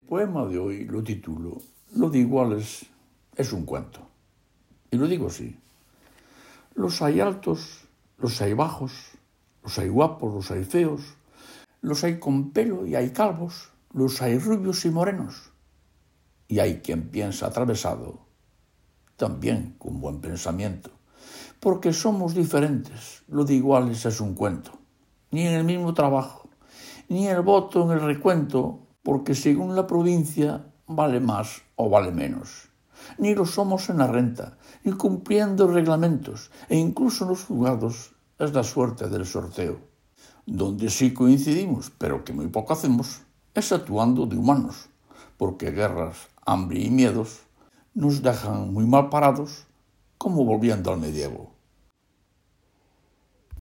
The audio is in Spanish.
Poema de hoy lo titulo Lo de iguales es un cuento. Y lo digo así. Los hay altos, los hay bajos, los hay guapos, los hay feos, los hay con pelo y hay calvos, los hay rubios y morenos. Y hay quien piensa atravesado, también con buen pensamiento. Porque somos diferentes, lo de iguales es un cuento. Ni en el mismo trabajo, ni el voto en el recuento, porque según la provincia vale más o vale menos. Ni lo somos en la renta, ni cumpliendo reglamentos, e incluso en los juzgados es la suerte del sorteo. Donde sí coincidimos, pero que muy poco hacemos, es actuando de humanos, porque guerras, hambre y miedos nos dejan muy mal parados, como volviendo al medievo.